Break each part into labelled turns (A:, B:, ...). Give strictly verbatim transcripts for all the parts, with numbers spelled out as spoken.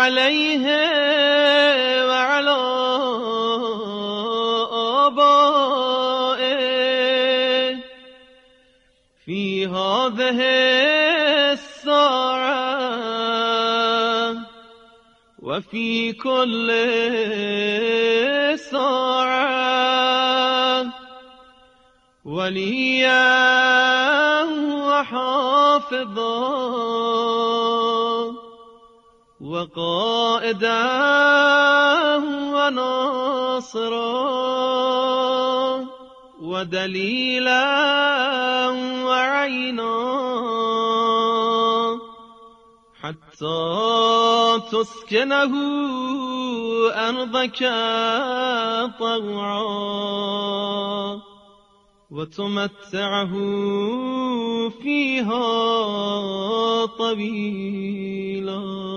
A: عليه وعلى آبائه في هذه الساعة وفي كل ساعة وليا وحافظا وقائدا وناصرا ودليلا وعينا حتى تسكنه أرضك طوعا وتمتعه فيها طويلا.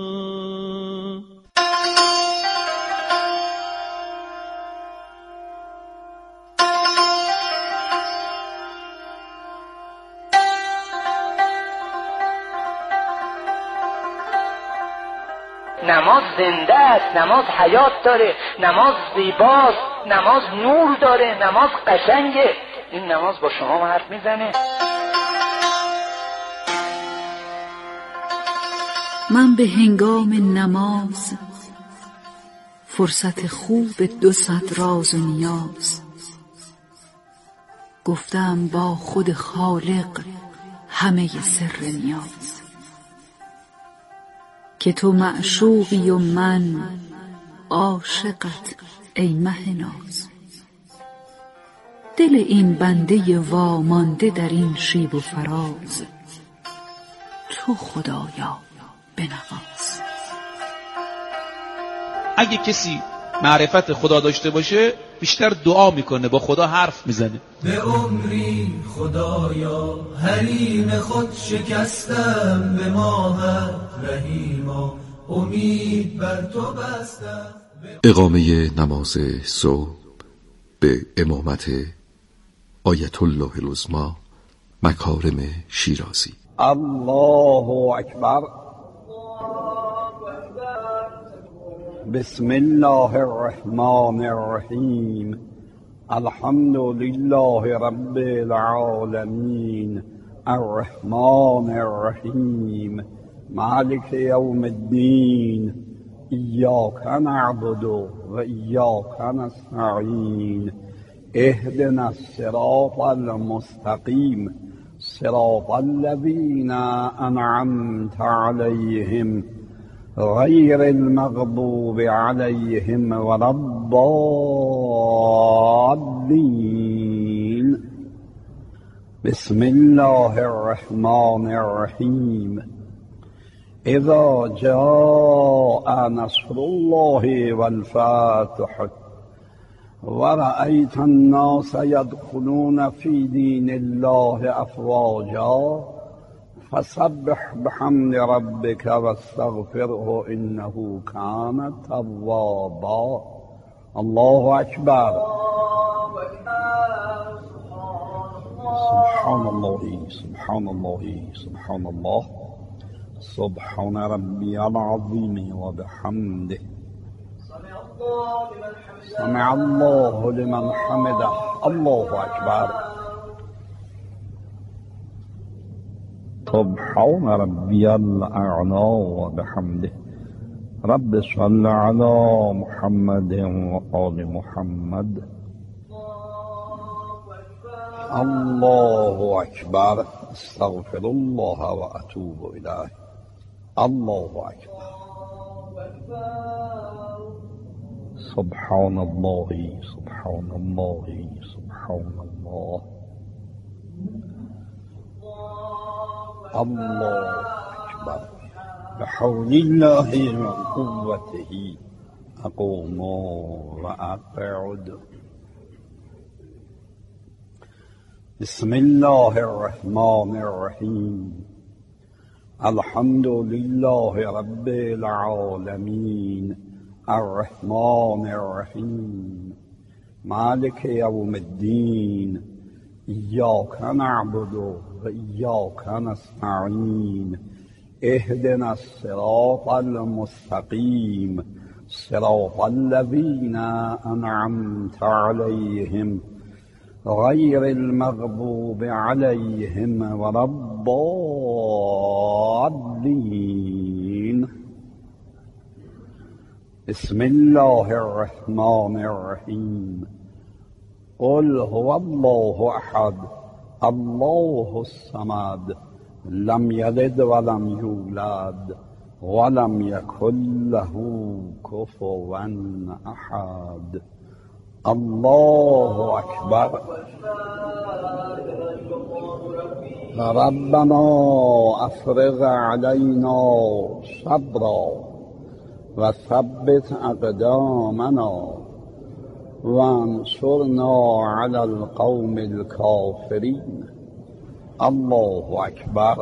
B: نماز زنده است، نماز حیات داره، نماز زیباست، نماز نور داره، نماز قشنگه. این نماز با شما حرف میزنه.
C: من به هنگام نماز فرصت خوب دو صد راز و نیاز گفتم با خود خالق همه سر نیاز که تو معشوقی و من عاشقت ای مه ناز. دل این بنده وامانده در این شیب و فراز تو خدایا بنواز.
D: اگه کسی معرفت خدا داشته باشه بیشتر دعا میکنه، با خدا حرف میزنه.
E: به عمری خدایا حریم خود شکستم، به ماهت رحیما امید بر تو بستم.
F: اقامه نماز صبح به امامت آیت الله العظمی مکارم شیرازی.
G: الله اکبر. بسم الله الرحمن الرحیم. الحمد لله رب العالمین الرحمن الرحیم مالک یوم الدین ایاک نعبد و ایاک نستعین اهدنا الصراط المستقیم صراط الذین انعمت علیهم غیر المغضوب علیهم ولا الضالین. بسم الله الرحمن الرحیم. اذا جاء نصر الله والفتح ورأيت الناس يدخلون في دين الله أفواجا فسبح بحمد ربك واستغفره إنه كان توابا. الله أكبر. سبحان الله سبحان الله سبحان الله سبحان ربي العظيم وبحمده. سمع الله لمن حمده. الله أكبر. سبحان ربي الأعلى وبحمده. رب صل على محمد وآل محمد. الله أكبر. استغفر الله وأتوب إليه. الله أكبر. سبحان الله سبحان الله سبحان الله. الله أكبر. بحول الله وقوته أقوم وأقعد. بسم الله الرحمن الرحيم. الحمد لله رب العالمين الرحمن الرحيم مالك يوم الدين إياك نعبد وإياك نستعين اهدنا الصراط المستقيم صراط الذين أنعمت عليهم غير المغضوب عليهم ولا الضالين. بسم الله الرحمن الرحيم. قل هو الله أحد الله الصمد لم يلد ولم يولد ولم يكن له كفوا أحد. الله أكبر. ربنا أفرغ علينا صبرا وثبت أقدامنا وانصرنا على القوم الكافرين. الله أكبر.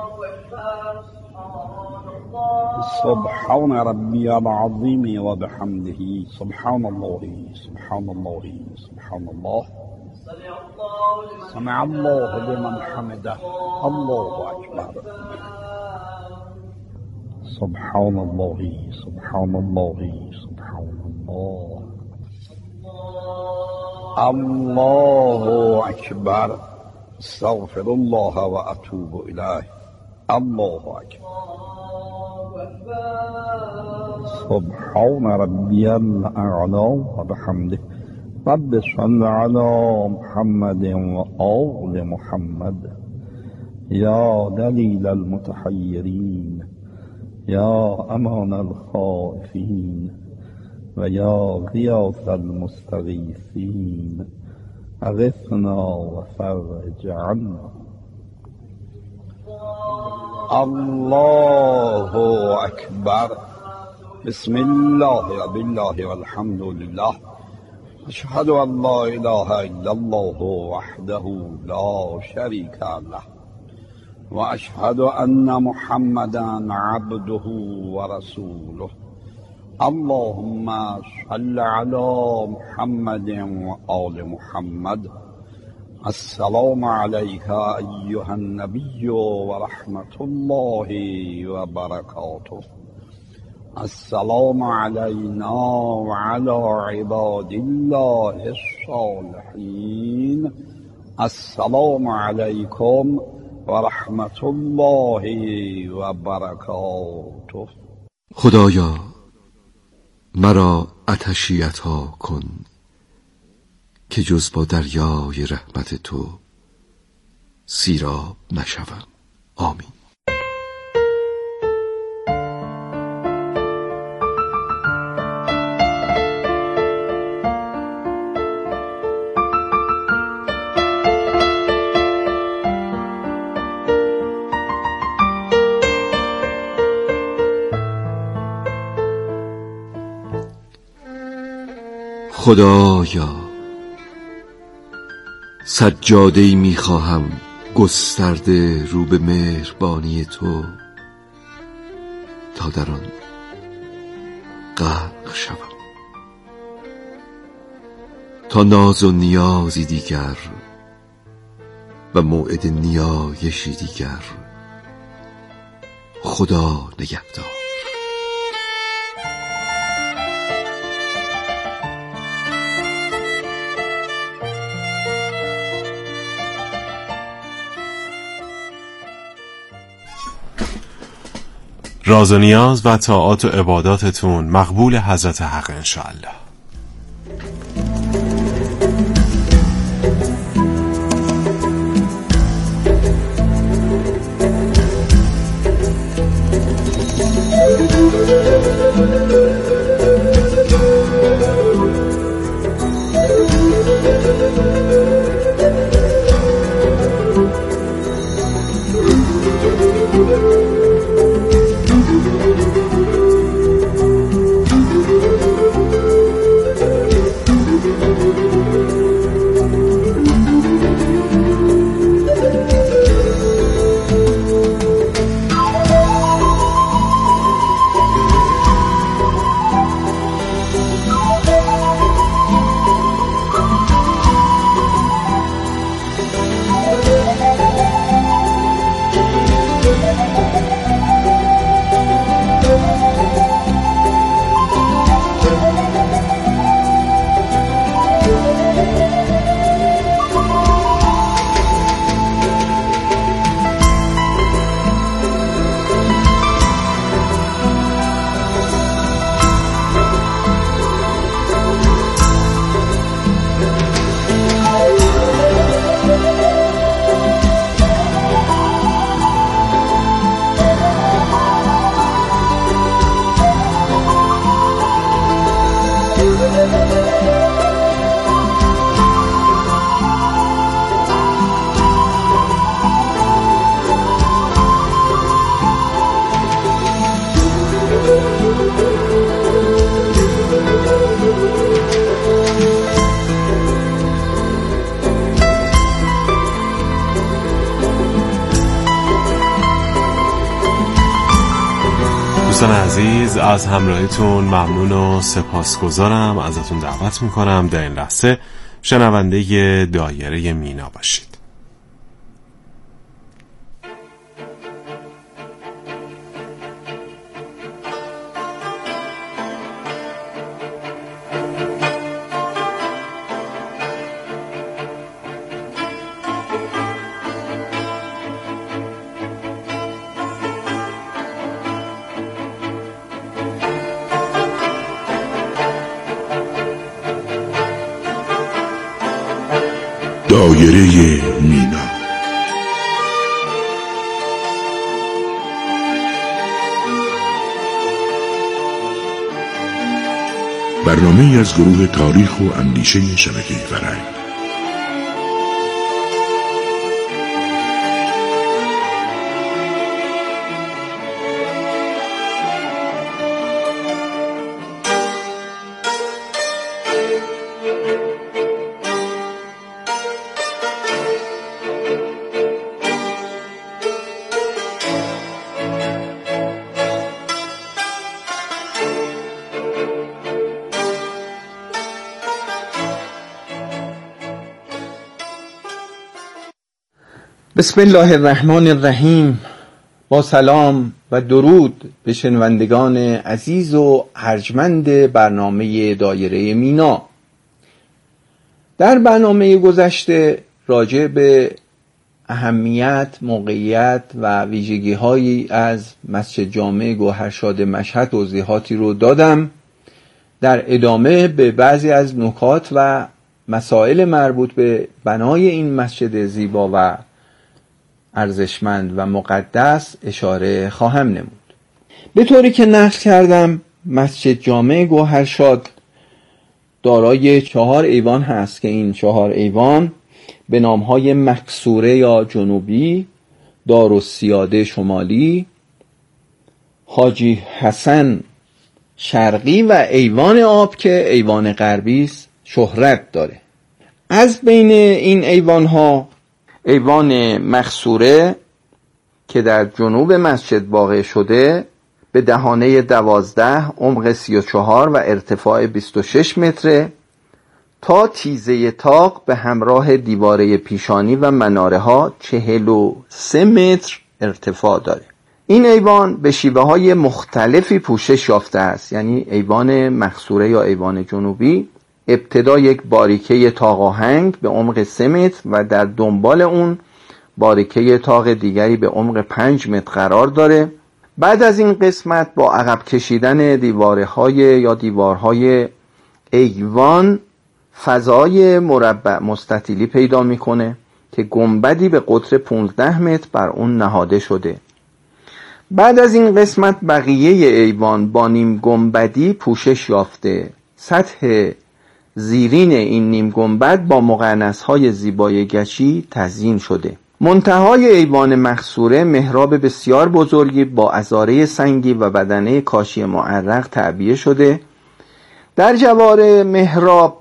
G: سبحان ربي العظيم وبحمده سبحان الله سبحان الله سبحان الله. سمع الله لمن حمده. الله أكبر. سبحان الله سبحان الله سبحان الله. الله أكبر. استغفر الله وأتوب إليه. الله أكبر. سبحان ربي الأعلى وبحمده. رب صل على محمد وآل محمد. يا دليل المتحيرين يا أمان الخائفين ويا غياث المستغيثين أغثنا وفرج عنا. الله أكبر. بسم الله وبالله والحمد لله. أشهد أن لا إله إلا الله وحده لا شريك له وأشهد أن محمدا عبده ورسوله. اللهم صل على محمد وآل محمد. السلام عليك أيها النبي ورحمة الله وبركاته. السلام علينا وعلى عباد الله الصالحين. السلام عليكم ورحمة الله وبركاته.
F: خدایا مرا آتشی عطا کن که جز با دریای رحمت تو سیراب نشوم. آمین. خدایا سجاده‌ای می‌خواهم گسترده رو به مهربانی تو تا در آن غرق شوم، تا ناز و نیازی دیگر و موعد نیایشی دیگر خدا نگهدار.
H: راز و نیاز و طاعات و عباداتتون مقبول حضرت حق انشاءالله. دوستان عزیز، از همراهیتون ممنون و سپاسگزارم. ازتون دعوت میکنم در این لحظه شنونده دایره مینا باشید.
I: دایره مینا. برنامه از گروه تاریخ و اندیشه شبکه فرهنگ.
J: بسم الله الرحمن الرحیم. با سلام و درود به شنوندگان عزیز و ارجمند برنامه دایره مینا. در برنامه گذشته راجع به اهمیت، موقعیت و ویژگی‌هایی از مسجد جامع گوهرشاد مشهد توضیحاتی رو دادم. در ادامه به بعضی از نکات و مسائل مربوط به بنای این مسجد زیبا و ارزشمند و مقدس اشاره خواهم نمود. به طوری که نقل کردم مسجد جامع گوهرشاد دارای چهار ایوان هست که این چهار ایوان به نامهای مکسوره یا جنوبی، دارالسیاده شمالی، حاجی حسن شرقی و ایوان آب که ایوان غربی شهرت داره. از بین این ایوان ها ایوان مقصوره که در جنوب مسجد واقع شده به دهانه دوازده، عمق سی و چهار و ارتفاع بیست و شش متره تا تیزه طاق به همراه دیواره پیشانی و مناره ها چهل و سه متر ارتفاع داره. این ایوان به شیوه های مختلفی پوشش یافته است. یعنی ایوان مقصوره یا ایوان جنوبی ابتدا یک باریکه طاق آهنگ به عمق سه متر و در دنبال اون باریکه طاق دیگری به عمق پنج متر قرار داره. بعد از این قسمت با عقب کشیدن دیوارهای یا دیوارهای ایوان فضای مربع مستطیلی پیدا میکنه که گنبدی به قطر پانزده متر بر اون نهاده شده. بعد از این قسمت بقیه ایوان با نیم گنبدی پوشش یافته. سطح زیرین این نیم گنبد با مقرنس‌های زیبای گچی تزیین شده. منتهای ایوان مقصوره محراب بسیار بزرگی با عذاره سنگی و بدنه کاشی معرق تعبیه شده. در جوار محراب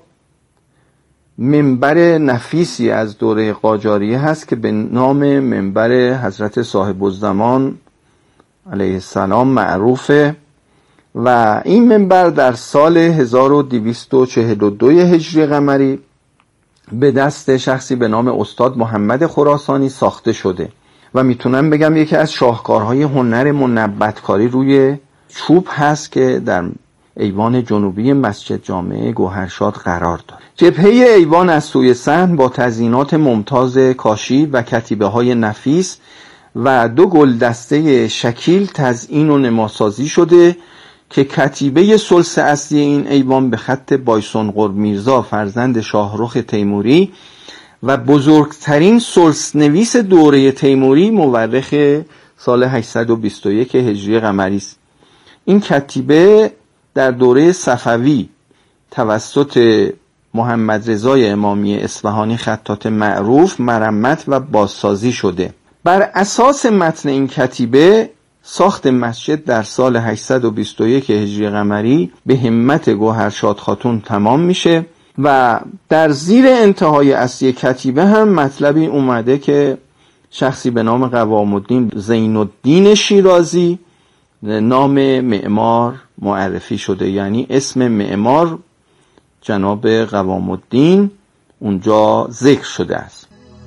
J: منبر نفیسی از دوره قاجاریه هست که به نام منبر حضرت صاحب الزمان علیه السلام معروفه و این منبر در سال هزار و دویست و چهل و دو هجری قمری به دست شخصی به نام استاد محمد خراسانی ساخته شده و میتونم بگم یکی از شاهکارهای هنر منبتکاری روی چوب هست که در ایوان جنوبی مسجد جامع گوهرشاد قرار داره. جبهه ایوان از سوی صحن با تزیینات ممتاز کاشی و کتیبه های نفیس و دو گلدسته شکیل تزیین و نماسازی شده که کتیبه ثلث اصلی این ایوان به خط بایسونقر میرزا فرزند شاهرخ تیموری و بزرگترین ثلث نویس دوره تیموری مورخ سال هشتصد و بیست و یک هجری قمری است. این کتیبه در دوره صفوی توسط محمد رضای امامی اصفهانی خطاط معروف مرمت و بازسازی شده. بر اساس متن این کتیبه ساخت مسجد در سال هشتصد و بیست و یک هجری قمری به همت گوهرشاد خاتون تمام میشه و در زیر انتهای اصلی کتیبه هم مطلبی اومده که شخصی به نام قوام الدین زین الدین شیرازی نام معمار معرفی شده، یعنی اسم معمار جناب قوام الدین اونجا ذکر شده است.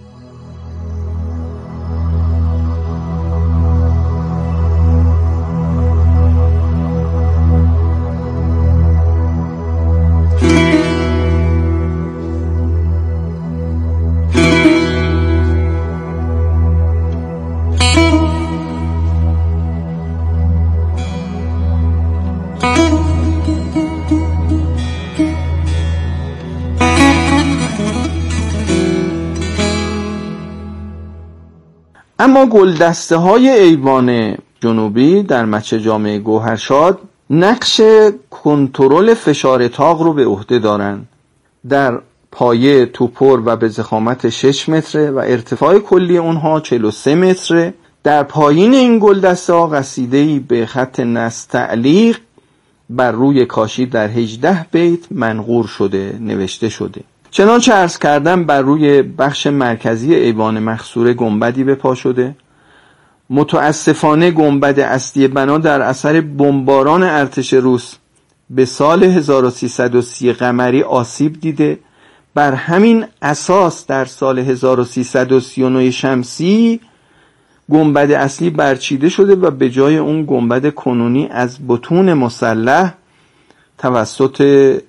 J: اما گلدسته های ایوان جنوبی در مسجد جامع گوهرشاد نقش کنترل فشار طاق رو به عهده دارند. در پایه توپر و به ضخامت شش متره و ارتفاع کلی اونها چهل و سه متره. در پایین این گلدسته ها قصیده‌ای به خط نستعلیق بر روی کاشی در هجده بیت منقور شده، نوشته شده. چنانچه عرض کردم بر روی بخش مرکزی ایوان مخصوره گنبدی به پا شده. متاسفانه گنبد اصلی بنا در اثر بمباران ارتش روس به سال هزار و سیصد و سی قمری آسیب دیده. بر همین اساس در سال هزار و سیصد و سی و نه شمسی گنبد اصلی برچیده شده و به جای اون گنبد کنونی از بطون مسلح توسط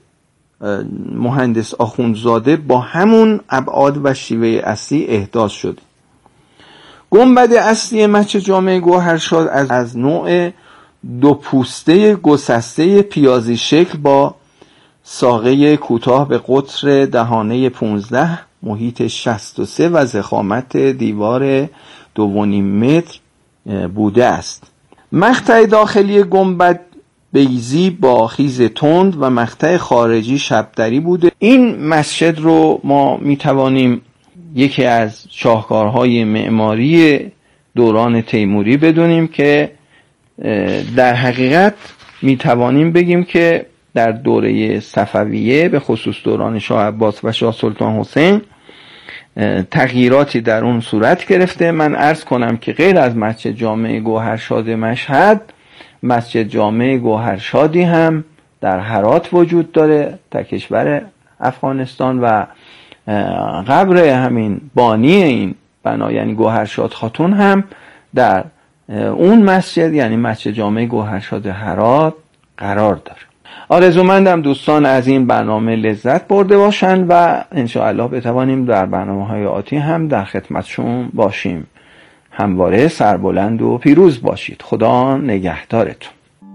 J: مهندس آخوندزاده با همون ابعاد و شیوه اصلی احداث شده. گنبد اصلی مسجد جامع گوهرشاد از, از نوع دو پوسته گسسته پیازی شکل با ساقه کوتاه به قطر دهانه پانزده، محیط شصت و سه و ضخامت دیوار دو و نیم متر بوده است. مقطع داخلی گنبد بیضی با خیز تند و مقطع خارجی شبدری بوده. این مسجد رو ما میتوانیم یکی از شاهکارهای معماری دوران تیموری بدونیم که در حقیقت میتوانیم بگیم که در دوره صفویه به خصوص دوران شاه عباس و شاه سلطان حسین تغییراتی در اون صورت گرفته. من عرض کنم که غیر از مسجد جامع گوهرشاد مشهد، مسجد جامع گوهرشادی هم در هرات وجود داره در کشور افغانستان و قبر همین بانی این بنا یعنی گوهرشاد خاتون هم در اون مسجد یعنی مسجد جامع گوهرشاد هرات قرار داره. آرزومندم دوستان از این برنامه لذت برده باشند و انشاءالله بتوانیم در برنامه‌های آتی هم در خدمتشون باشیم. همواره سربلند و پیروز باشید. خدا نگهدارتون.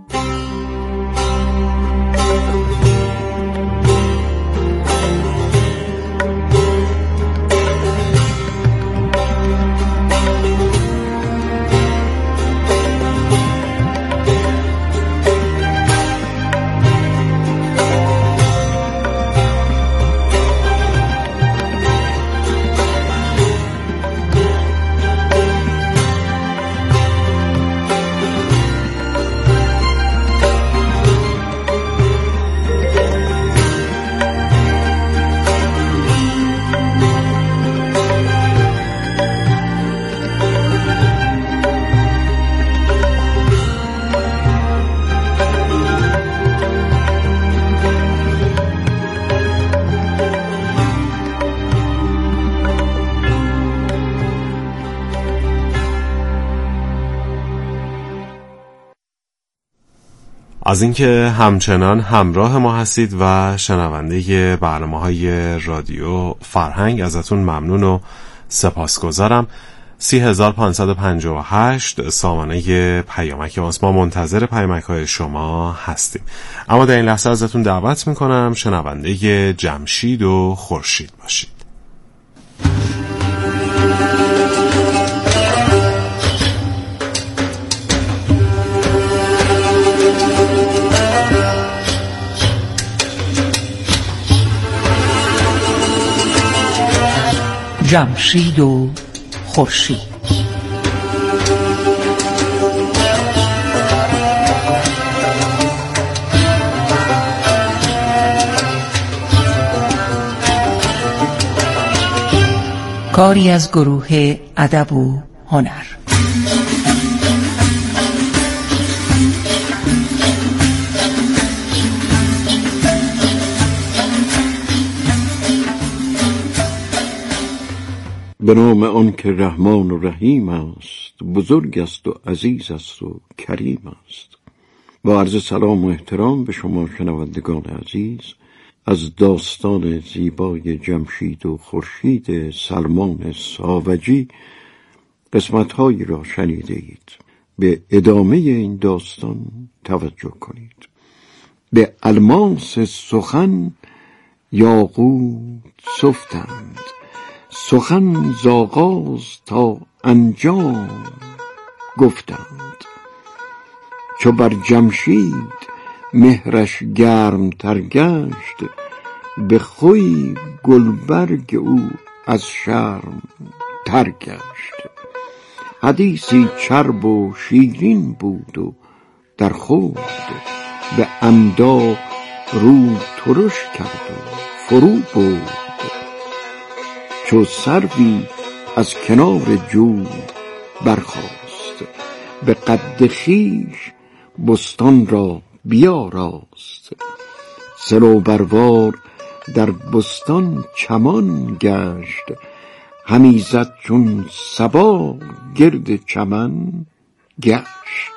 H: از اینکه همچنان همراه ما هستید و شنونده برنامه‌های رادیو فرهنگ ازتون ممنون و سپاسگزارم. سی هزار پانصد و پنجاه و هشت سامانه پیامک ماست. ما منتظر پیامک‌های شما هستیم. اما در این لحظه ازتون دعوت میکنم شنونده جمشید و خورشید باشید.
C: جمشید و خورشید. کاری از گروه ادب و هنر.
F: به نام آن که رحمان و رحیم است، بزرگ است و عزیز است و کریم است. با عرض سلام و احترام به شما شنوندگان عزیز، از داستان زیبای جمشید و خورشید سلمان ساوجی قسمت‌هایی را شنیده اید. به ادامه این داستان توجه کنید. به الماس سخن یاقوت سفتند، سخن ز آغاز تا انجام گفتند. چو بر جمشید مهرش گرم تر گشت، به خوی گلبرگ او از شرم تر گشت. حدیثی چرب و شیرین بود و در خورد، به عمدا رو ترش کرد و فرو برد. چو سروی از کنار جو برخاست، به قد خویش بستان را بیاراست. صنوبروار در بستان چمان گشت، همی زد چون صبا گرد چمن گشت.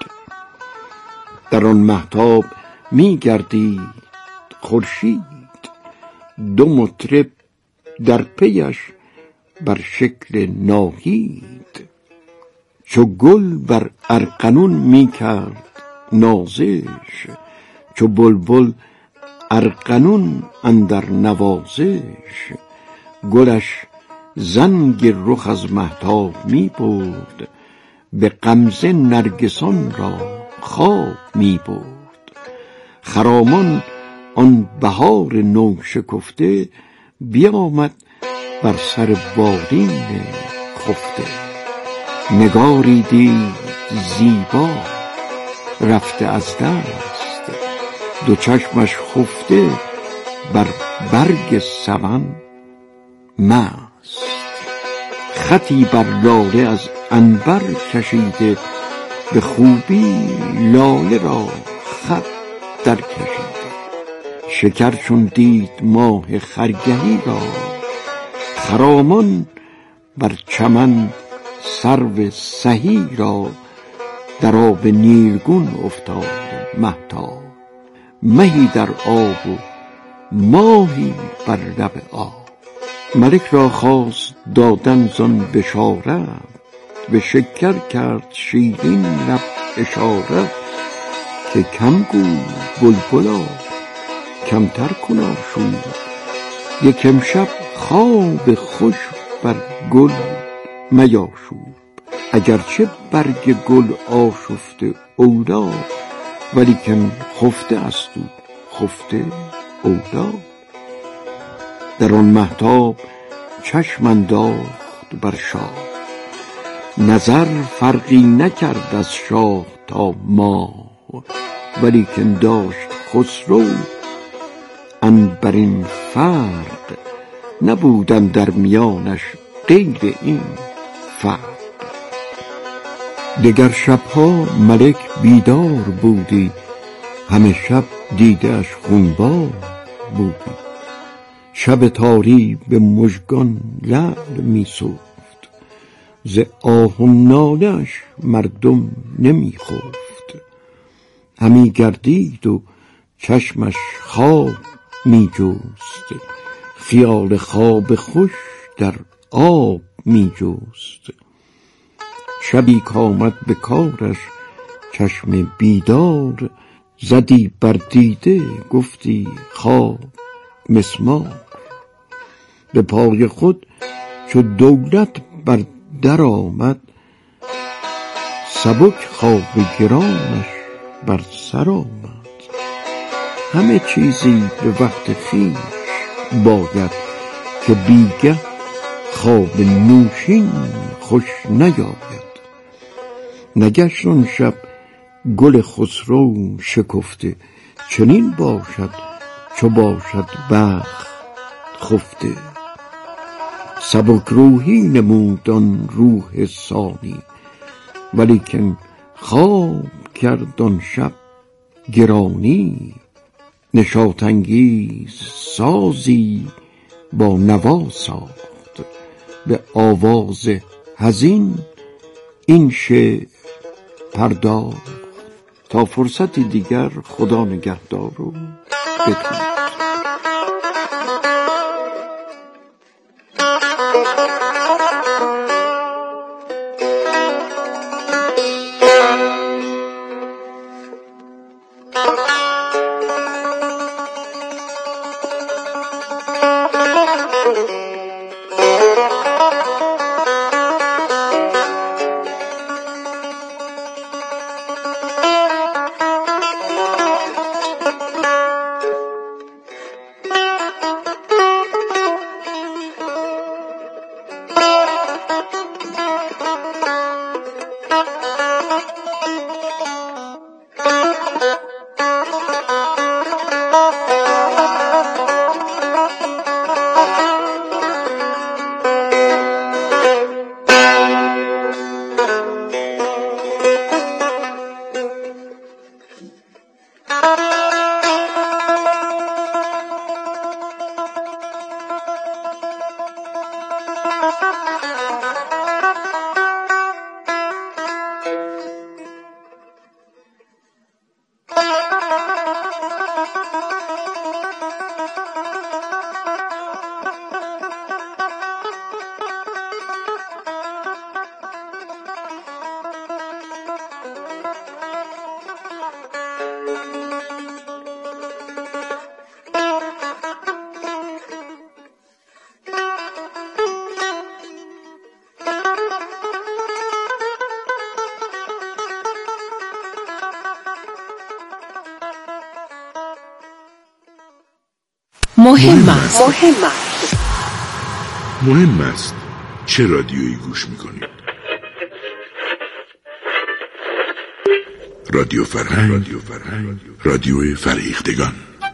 F: در آن مهتاب می گردید خورشید، دو مطرب در پیش بر شکل ناهید. چو گل بر ارغنون می کرد نازش، چو بلبل ارغنون اندر نوازش. گلش زنگ رخ از مهتاب می برد، به غمزه نرگسان را خواب می برد. خرامان آن بهار نو شکفته، بیامد بر سر بالین خفته. نگاری دید زیبا رفته از دست، دو چشمش خفته بر برگ سمن مست. خطی بر لاله از عنبر کشیده، به خوبی لاله را خط در کشیده. شکر چون دید ماه خرگهی را، خرامان بر چمن سرو سهی را. در آب نیلگون افتاد مهتاب، مهی در آب و ماهی بر لب آب. ملک را خواست دادن زان بشارت، به شکر کرد شیرین لب اشارت. که کم گو بلبلا کمتر کن آشوب، یک امشب خواب خوش بر گل میاشوب. اگرچه برگ گل آشفته اولا، ولیکن خفته است او خفته اولا. در آن مهتاب چشم انداخت بر شاه، نظر فرقی نکرد از شاه تا ماه. ولیکن داشت خسرو عنبرین فرق، نبودن در میانش غیر این فرق. دگر شبها ملک بیدار بودی، همه شب دیده‌اش خونبار بودی. شب تاری به مژگان لعل می سفت، ز آه و ناله‌اش مردم نمی خفت. همی گردید و چشمش خواب می جست، خیال خواب خوش در آب می جست. شبی کامد به کارش چشم بیدار، زدی بر دیده گفتی خواب مسمار. به پای خود چو دولت بر در آمد، سبک خواب گرانش بر سر آمد. همه چیزی به وقت خویش باید، که بیگه خواب نوشین خوش نیاید. نگشت آن شب گل خسرو شکفته، چنین باشد چو باشد بخت خفته. سبک روحی نمود آن روح ثانی، ولیکن خواب کرد آن شب گرانی. نشاط انگیز سازی با نوا ساخت، به آواز حزین این شعر پرداخت. تا فرصتی دیگر خدا نگهدار و بدرود.
C: مهم است.
I: مهم است. مهم است چه رادیویی گوش میکنید؟ رادیو فرهنگ، رادیو فرهنگ، رادیو فرهیختگان.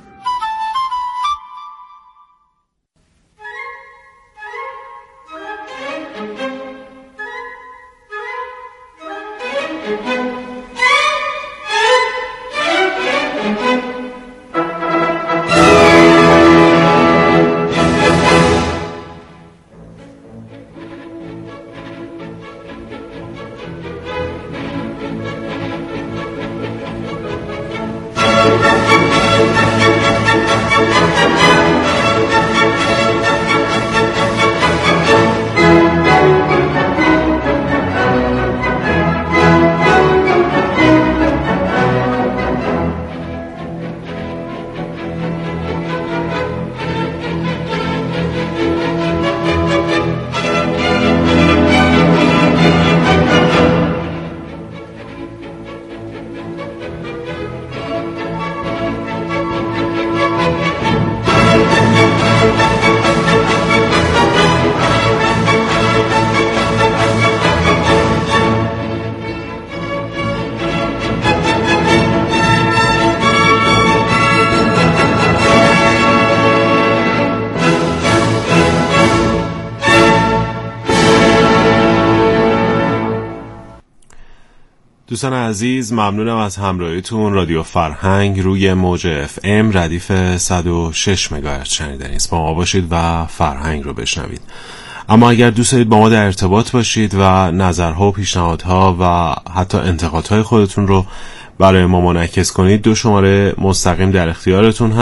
H: دوستان عزیز، ممنونم از همراهیتون. رادیو فرهنگ روی موج اف ام ردیف صد و شش مگاهرتز شنیدنی است. با ما باشید و فرهنگ رو بشنوید. اما اگر دوست دارید با ما در ارتباط باشید و نظرها و پیشنهادها و حتی انتقادهای خودتون رو برای ما منعکس کنید، دو شماره مستقیم در اختیارتون هست.